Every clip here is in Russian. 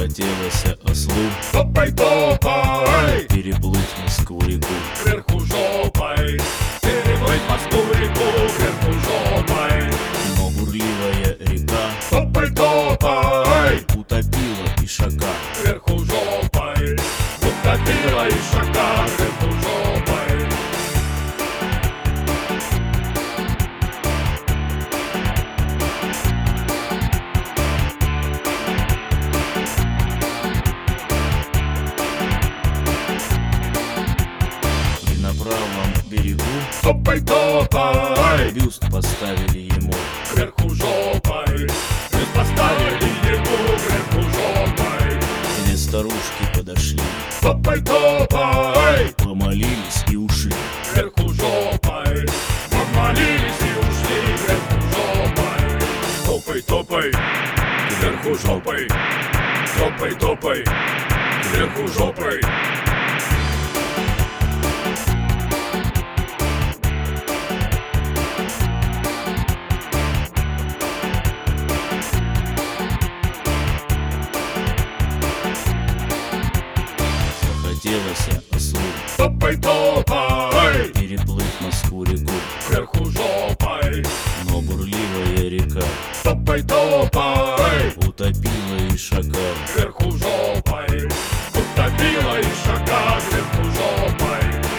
Захотелось ослу Топай, топай, переплыть Москву-реку. кверху жопой, переплыть Москву-реку, кверху жопой. Но бурливая река Топай, топай, утопила ишака. кверху жопой, утопила ишака, кверху жопой. И на правом берегу Топай, топай, бюст поставили ему. кверху жопой, мы поставили ему кверху жопой. Две старушки подошли, Топай, топай, помолились и ушли. кверху жопой, помолились и ушли кверху жопой. Топай, топай, кверху жопой, топай, топай, кверху жопой. Захотелось ослу Топай, топай, переплыть Москву-реку. кверху жопой. Но бурливая река Топай, топай, утопила ишака. кверху жопой, утопила ишака, кверху жопой.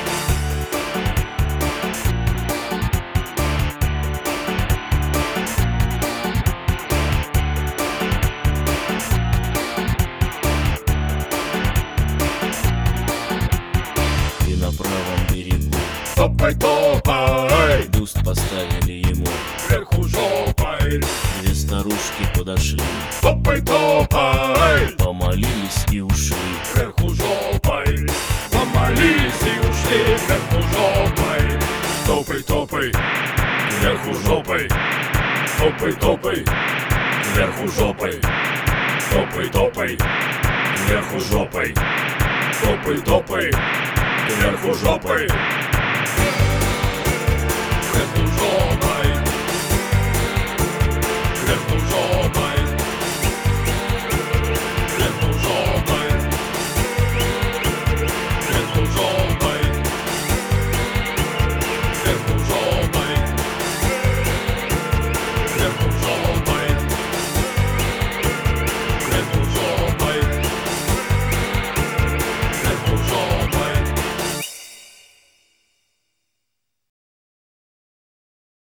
И на правом берегу Топай, топай, бюст поставили ему. кверху жопой. Две старушки подошли, Топай, топай, помолились и ушли. кверху жопой, помолились и ушли кверху жопой. Топай, топай, кверху жопой, топай, топай, кверху жопой, топай, топай, кверху жопой, топай, топай, кверху жопой.